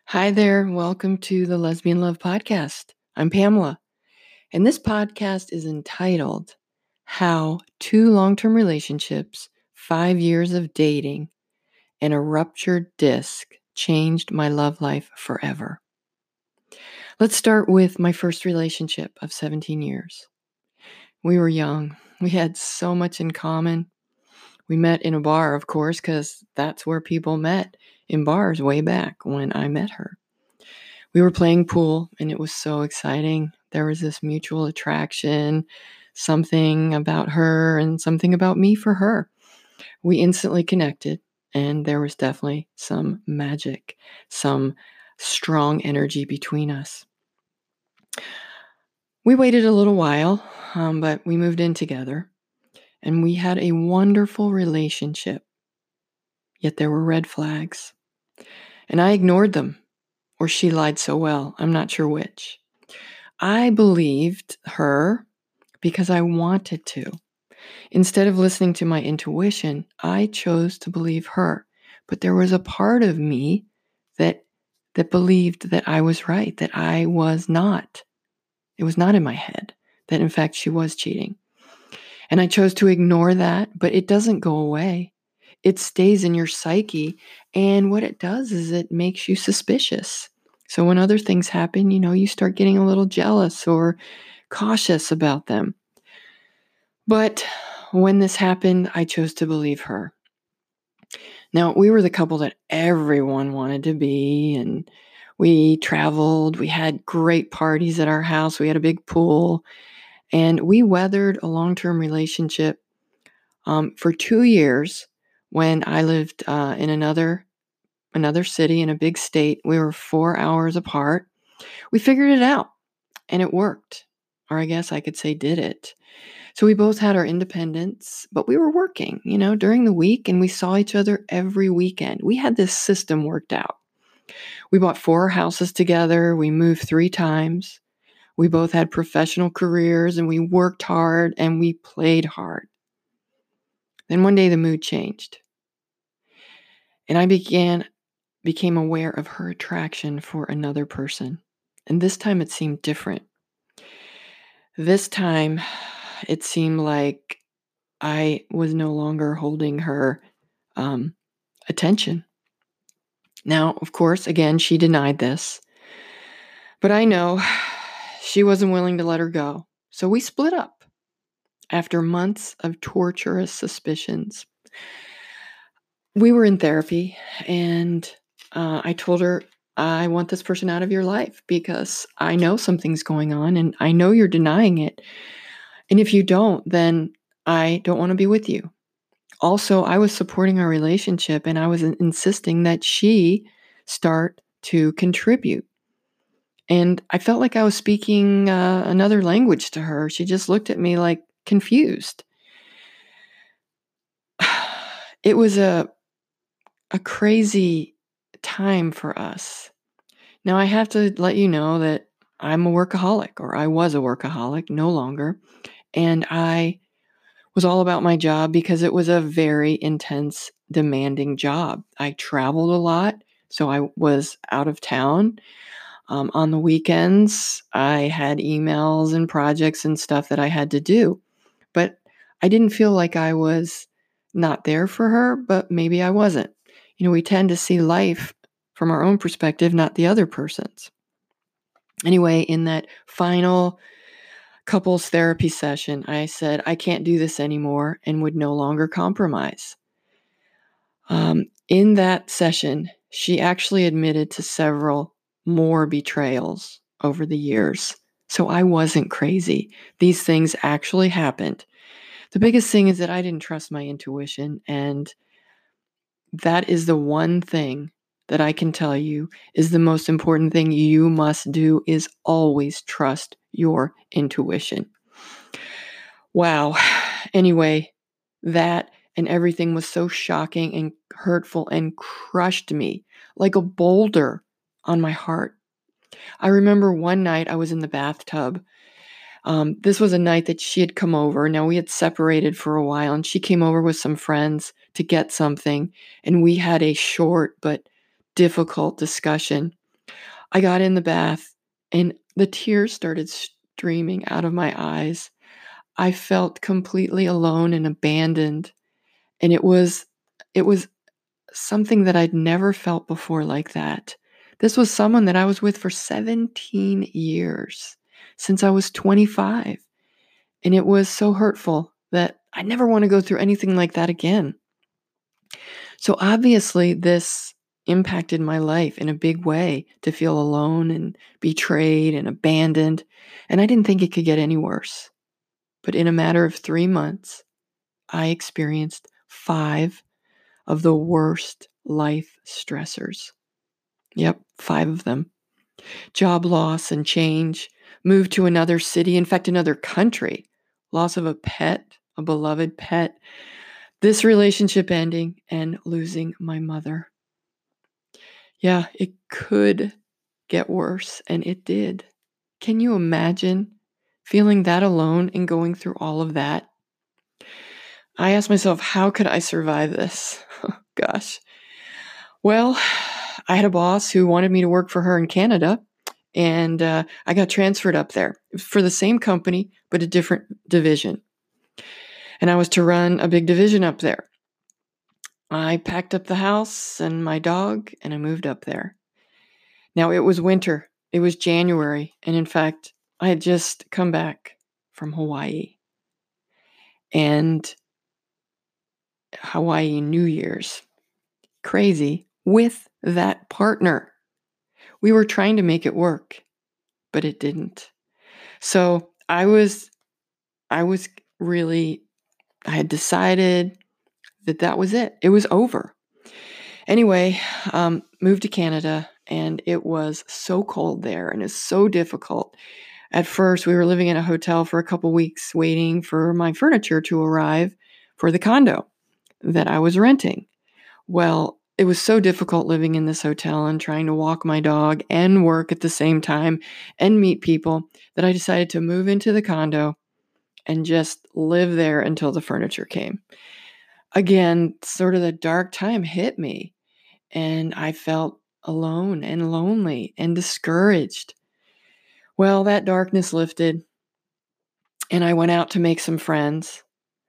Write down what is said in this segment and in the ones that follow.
Hi there. Welcome to the Lesbian Love Podcast. I'm Pamela, and this podcast is entitled How Two Long-Term Relationships, 5 Years of Dating, and a Ruptured Disc Changed My Love Life Forever. Let's start with my first relationship of 17 years. We were young. We had so much in common. We met in a bar, of course, because that's where people met, in bars way back when I met her. We were playing pool and it was so exciting. There was this mutual attraction, something about her and something about me for her. We instantly connected and there was definitely some magic, some strong energy between us. We waited a little while, but we moved in together and we had a wonderful relationship. Yet there were red flags and I ignored them, or she lied so well. I'm not sure which. I believed her because I wanted to. Instead of listening to my intuition, I chose to believe her. But there was a part of me that believed that I was right, that I was not. It was not in my head that in fact she was cheating. And I chose to ignore that, but it doesn't go away. It stays in your psyche, and what it does is it makes you suspicious. So when other things happen, you start getting a little jealous or cautious about them. But when this happened, I chose to believe her. Now, we were the couple that everyone wanted to be, and we traveled. We had great parties at our house. We had a big pool, and we weathered a long-term relationship for 2 years when I lived in another city in a big state. We were 4 hours apart. We figured it out, and it worked. Or I guess I could say did it. So we both had our independence, but we were working, during the week, and we saw each other every weekend. We had this system worked out. We bought 4 houses together. We moved 3 times. We both had professional careers, and we worked hard, and we played hard. Then one day the mood changed, and I became aware of her attraction for another person. And this time it seemed different. This time it seemed like I was no longer holding her attention. Now, of course, again, she denied this, but I know she wasn't willing to let her go. So we split up after months of torturous suspicions. We were in therapy, and I told her, I want this person out of your life because I know something's going on and I know you're denying it. And if you don't, then I don't want to be with you. Also, I was supporting our relationship and I was insisting that she start to contribute. And I felt like I was speaking another language to her. She just looked at me like confused. It was a crazy time for us. Now, I have to let you know that I'm a workaholic, or I was a workaholic, no longer. And I was all about my job because it was a very intense, demanding job. I traveled a lot, so I was out of town. On the weekends, I had emails and projects and stuff that I had to do. But I didn't feel like I was not there for her, but maybe I wasn't. We tend to see life from our own perspective, not the other person's. Anyway, in that final couples therapy session, I said, I can't do this anymore and would no longer compromise. In that session, she actually admitted to several more betrayals over the years. So I wasn't crazy. These things actually happened. The biggest thing is that I didn't trust my intuition, and that is the one thing that I can tell you is the most important thing you must do is always trust your intuition. Wow. Anyway, that and everything was so shocking and hurtful and crushed me like a boulder on my heart. I remember one night I was in the bathtub. This was a night that she had come over. Now, we had separated for a while, and she came over with some friends to get something, and we had a short but difficult discussion. I got in the bath and the tears started streaming out of my eyes. I felt completely alone and abandoned. And it was something that I'd never felt before like that. This was someone that I was with for 17 years, since I was 25. And it was so hurtful that I never want to go through anything like that again. So obviously, this impacted my life in a big way, to feel alone and betrayed and abandoned. And I didn't think it could get any worse. But in a matter of 3 months, I experienced 5 of the worst life stressors. Yep, 5 of them. Job loss and change, move to another city, in fact, another country, loss of a pet, a beloved pet, this relationship ending, and losing my mother. Yeah, it could get worse, and it did. Can you imagine feeling that alone and going through all of that? I asked myself, how could I survive this? Oh, gosh. Well, I had a boss who wanted me to work for her in Canada, and I got transferred up there for the same company, but a different division. And I was to run a big division up there. I packed up the house and my dog, and I moved up there. Now, it was winter. It was January. And in fact, I had just come back from Hawaii. And Hawaii New Year's. Crazy. With that partner. We were trying to make it work, but it didn't. So I had decided that was it. It was over. Anyway, moved to Canada, and it was so cold there, and it's so difficult. At first, we were living in a hotel for a couple weeks, waiting for my furniture to arrive for the condo that I was renting. Well, it was so difficult living in this hotel and trying to walk my dog and work at the same time and meet people that I decided to move into the condo and just live there until the furniture came. Again, sort of the dark time hit me, and I felt alone and lonely and discouraged. Well, that darkness lifted, and I went out to make some friends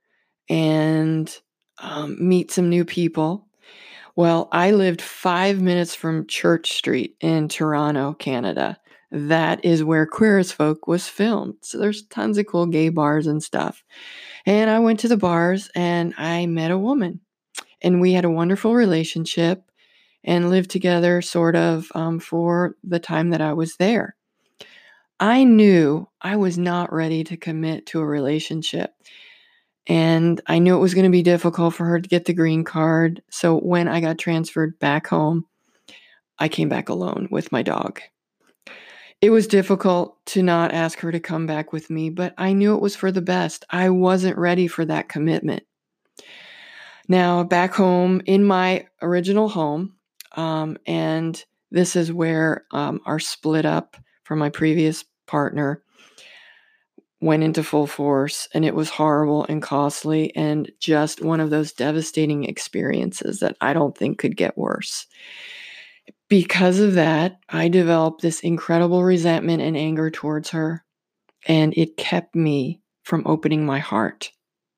and meet some new people. Well, I lived 5 minutes from Church Street in Toronto, Canada. That is where Queer as Folk was filmed. So there's tons of cool gay bars and stuff. And I went to the bars and I met a woman. And we had a wonderful relationship and lived together sort of for the time that I was there. I knew I was not ready to commit to a relationship. And I knew it was going to be difficult for her to get the green card. So when I got transferred back home, I came back alone with my dog. It was difficult to not ask her to come back with me, but I knew it was for the best. I wasn't ready for that commitment. Now, back home in my original home, and this is where our split up from my previous partner went into full force, and it was horrible and costly and just one of those devastating experiences that I don't think could get worse. Because of that, I developed this incredible resentment and anger towards her, and it kept me from opening my heart.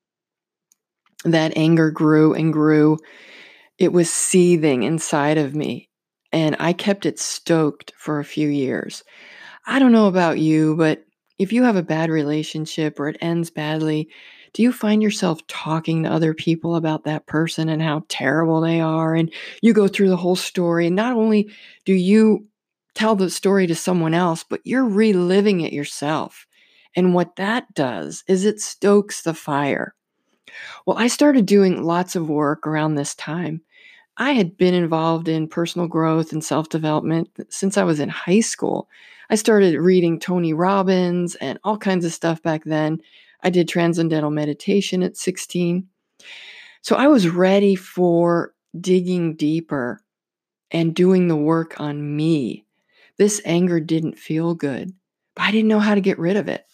That anger grew and grew. It was seething inside of me, and I kept it stoked for a few years. I don't know about you, but if you have a bad relationship or it ends badly, do you find yourself talking to other people about that person and how terrible they are? And you go through the whole story. And not only do you tell the story to someone else, but you're reliving it yourself. And what that does is it stokes the fire. Well, I started doing lots of work around this time. I had been involved in personal growth and self-development since I was in high school. I started reading Tony Robbins and all kinds of stuff back then. I did transcendental meditation at 16. So I was ready for digging deeper and doing the work on me. This anger didn't feel good, but I didn't know how to get rid of it.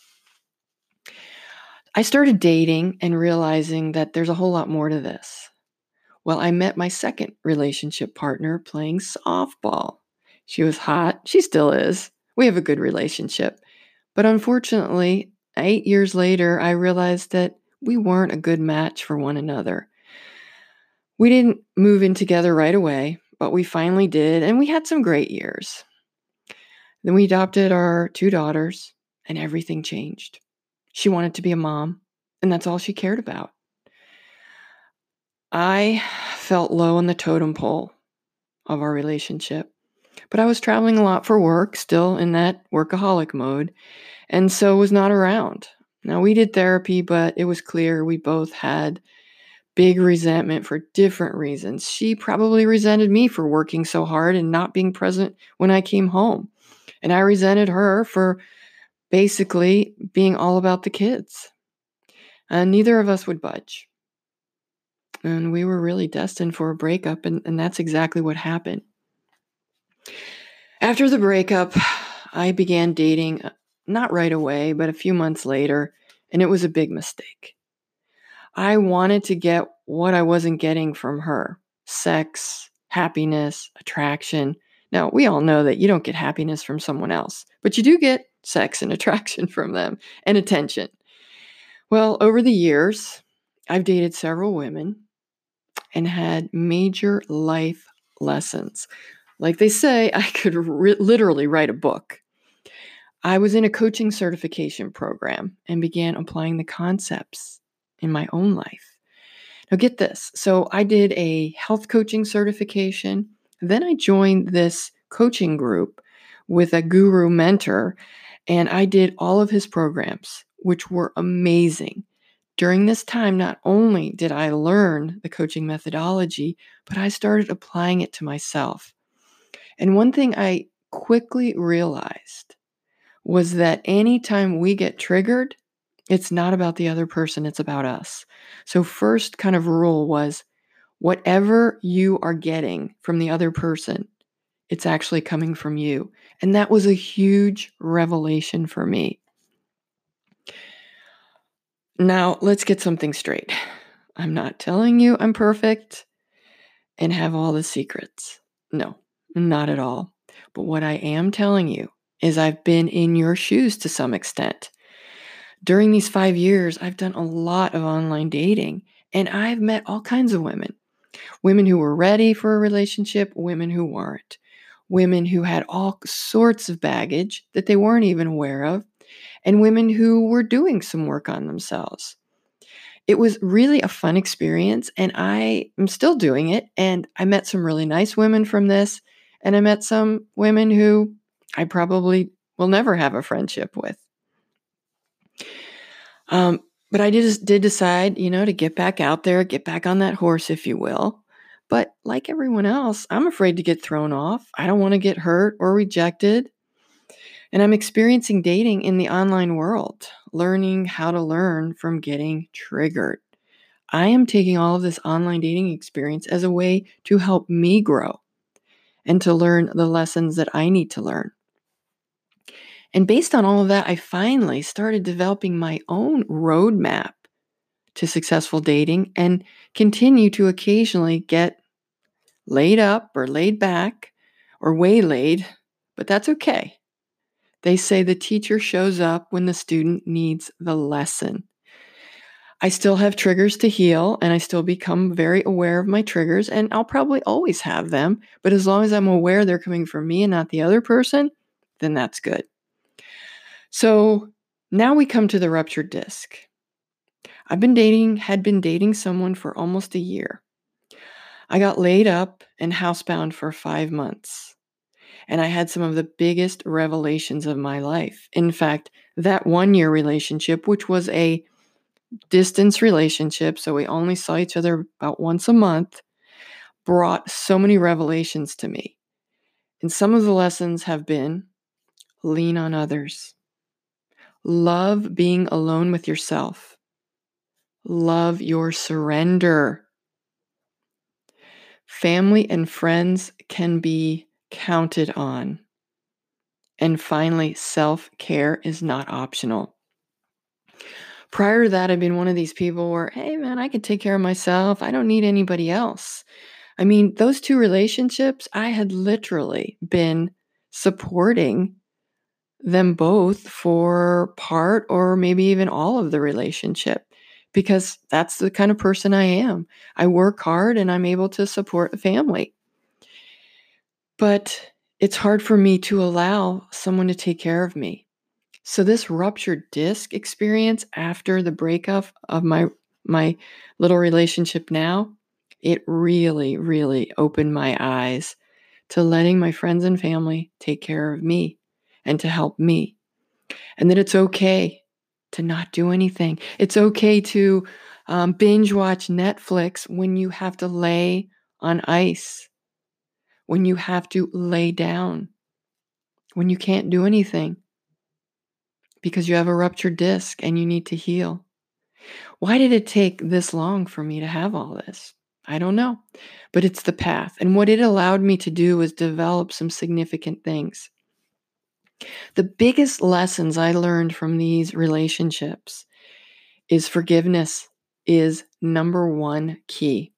I started dating and realizing that there's a whole lot more to this. Well, I met my second relationship partner playing softball. She was hot. She still is. We have a good relationship. But unfortunately, 8 years later, I realized that we weren't a good match for one another. We didn't move in together right away, but we finally did, and we had some great years. Then we adopted our 2 daughters, and everything changed. She wanted to be a mom, and that's all she cared about. I felt low on the totem pole of our relationship, but I was traveling a lot for work, still in that workaholic mode, and so was not around. Now, we did therapy, but it was clear we both had big resentment for different reasons. She probably resented me for working so hard and not being present when I came home. And I resented her for basically being all about the kids. And neither of us would budge. And we were really destined for a breakup, and that's exactly what happened. After the breakup, I began dating, not right away, but a few months later, and it was a big mistake. I wanted to get what I wasn't getting from her: sex, happiness, attraction. Now, we all know that you don't get happiness from someone else, but you do get sex and attraction from them and attention. Well, over the years, I've dated several women and had major life lessons. Like they say, I could literally write a book. I was in a coaching certification program and began applying the concepts in my own life. Now, get this. So, I did a health coaching certification. Then I joined this coaching group with a guru mentor, and I did all of his programs, which were amazing. During this time, not only did I learn the coaching methodology, but I started applying it to myself. And one thing I quickly realized was that anytime we get triggered, it's not about the other person, it's about us. So first kind of rule was, whatever you are getting from the other person, it's actually coming from you. And that was a huge revelation for me. Now, let's get something straight. I'm not telling you I'm perfect and have all the secrets. No, not at all. But what I am telling you is I've been in your shoes to some extent. During these 5 years, I've done a lot of online dating, and I've met all kinds of women. Women who were ready for a relationship, women who weren't. Women who had all sorts of baggage that they weren't even aware of, and women who were doing some work on themselves. It was really a fun experience, and I am still doing it, and I met some really nice women from this, and I met some women who I probably will never have a friendship with. But I just did decide, to get back out there, get back on that horse, if you will. But like everyone else, I'm afraid to get thrown off. I don't want to get hurt or rejected. And I'm experiencing dating in the online world, learning how to learn from getting triggered. I am taking all of this online dating experience as a way to help me grow and to learn the lessons that I need to learn. And based on all of that, I finally started developing my own roadmap to successful dating and continue to occasionally get laid up or laid back or waylaid, but that's okay. They say the teacher shows up when the student needs the lesson. I still have triggers to heal, and I still become very aware of my triggers, and I'll probably always have them, but as long as I'm aware they're coming from me and not the other person, then that's good. So now we come to the ruptured disc. Had been dating someone for almost a year. I got laid up and housebound for 5 months. And I had some of the biggest revelations of my life. In fact, that 1-year relationship, which was a distance relationship, so we only saw each other about once a month, brought so many revelations to me. And some of the lessons have been: lean on others. Love being alone with yourself. Love your surrender. Family and friends can be counted on. And finally, self-care is not optional. Prior to that, I've been one of these people where, hey man, I can take care of myself. I don't need anybody else. I mean, those 2 relationships, I had literally been supporting them both for part or maybe even all of the relationship, because that's the kind of person I am. I work hard and I'm able to support a family. But it's hard for me to allow someone to take care of me. So this ruptured disc experience after the breakup of my little relationship now, it really, really opened my eyes to letting my friends and family take care of me and to help me. And that it's okay to not do anything. It's okay to binge watch Netflix when you have to lay on ice, when you have to lay down, when you can't do anything because you have a ruptured disc and you need to heal. Why did it take this long for me to have all this? I don't know, but it's the path. And what it allowed me to do was develop some significant things. The biggest lessons I learned from these relationships is forgiveness is number one key.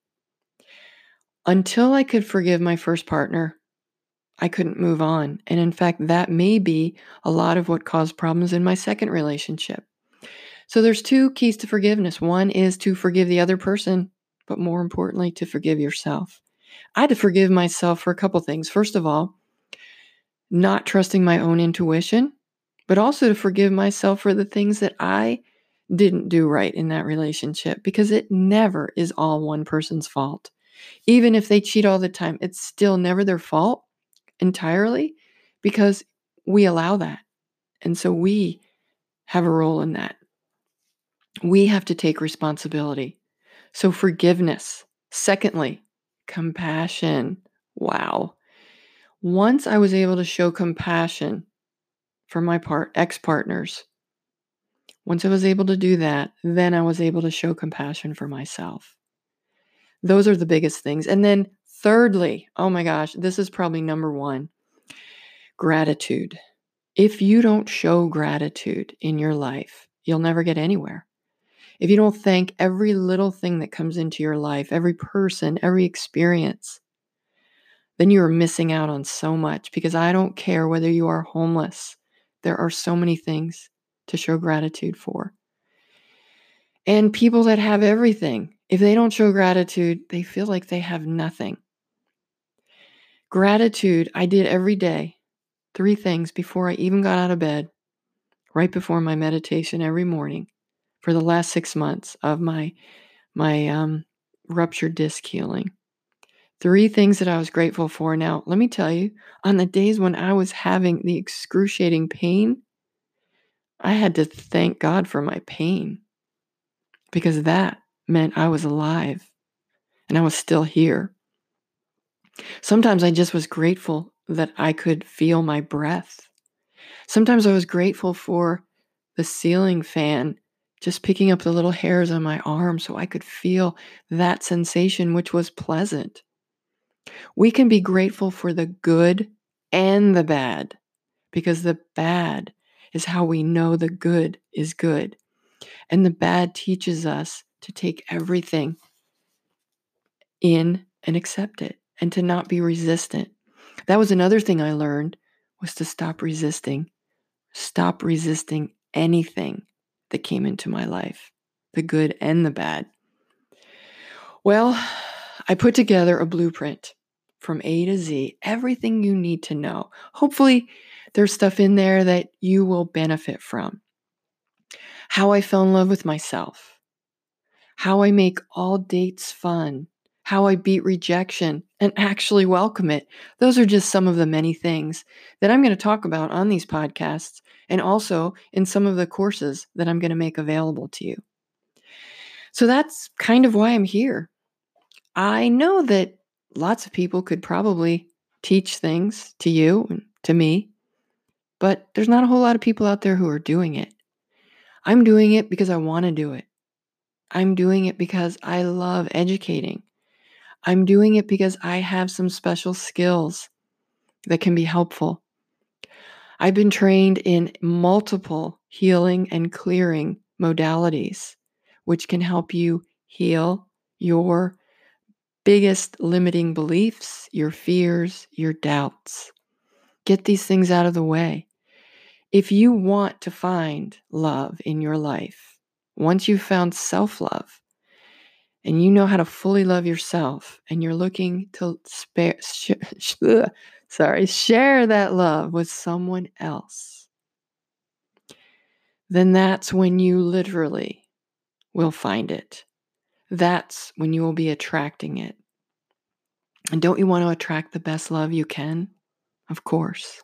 Until I could forgive my first partner, I couldn't move on. And in fact, that may be a lot of what caused problems in my second relationship. So there's two keys to forgiveness. One is to forgive the other person, but more importantly, to forgive yourself. I had to forgive myself for a couple things. First of all, not trusting my own intuition, but also to forgive myself for the things that I didn't do right in that relationship, because it never is all one person's fault. Even if they cheat all the time, it's still never their fault entirely, because we allow that. And so we have a role in that. We have to take responsibility. So forgiveness. Secondly, compassion. Wow. Once I was able to show compassion for my ex-partners, once I was able to do that, then I was able to show compassion for myself. Those are the biggest things. And then thirdly, oh my gosh, this is probably number one, gratitude. If you don't show gratitude in your life, you'll never get anywhere. If you don't thank every little thing that comes into your life, every person, every experience, then you are missing out on so much, because I don't care whether you are homeless. There are so many things to show gratitude for. And people that have everything, if they don't show gratitude, they feel like they have nothing. Gratitude, I did every day. 3 things before I even got out of bed, right before my meditation every morning for the last 6 months of my ruptured disc healing. 3 things that I was grateful for. Now, let me tell you, on the days when I was having the excruciating pain, I had to thank God for my pain, because that meant I was alive and I was still here. Sometimes I just was grateful that I could feel my breath. Sometimes I was grateful for the ceiling fan just picking up the little hairs on my arm so I could feel that sensation, which was pleasant. We can be grateful for the good and the bad, because the bad is how we know the good is good. And the bad teaches us to take everything in and accept it, and to not be resistant. That was another thing I learned, was to stop resisting. Stop resisting anything that came into my life, the good and the bad. Well, I put together a blueprint from A to Z, everything you need to know. Hopefully, there's stuff in there that you will benefit from. How I fell in love with myself. How I make all dates fun. How I beat rejection and actually welcome it. Those are just some of the many things that I'm going to talk about on these podcasts, and also in some of the courses that I'm going to make available to you. So that's kind of why I'm here. I know that lots of people could probably teach things to you and to me, but there's not a whole lot of people out there who are doing it. I'm doing it because I want to do it. I'm doing it because I love educating. I'm doing it because I have some special skills that can be helpful. I've been trained in multiple healing and clearing modalities, which can help you heal your biggest limiting beliefs, your fears, your doubts. Get these things out of the way. If you want to find love in your life, once you've found self-love and you know how to fully love yourself and you're looking to share that love with someone else, then that's when you literally will find it. That's when you will be attracting it. And don't you want to attract the best love you can? Of course.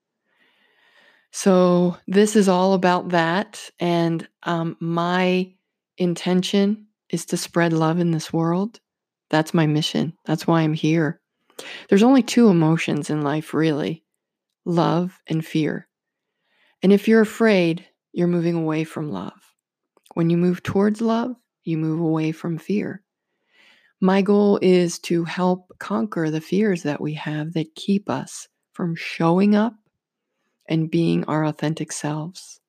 So this is all about that. And my intention is to spread love in this world. That's my mission. That's why I'm here. There's only two emotions in life, really: love and fear. And if you're afraid, you're moving away from love. When you move towards love, you move away from fear. My goal is to help conquer the fears that we have that keep us from showing up and being our authentic selves.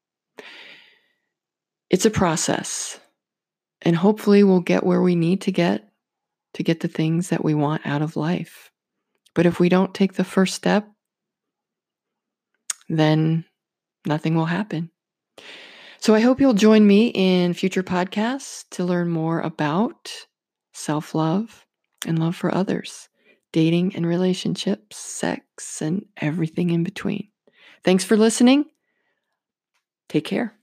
It's a process, and hopefully we'll get where we need to get the things that we want out of life. But if we don't take the first step, then nothing will happen. So I hope you'll join me in future podcasts to learn more about self-love and love for others, dating and relationships, sex, and everything in between. Thanks for listening. Take care.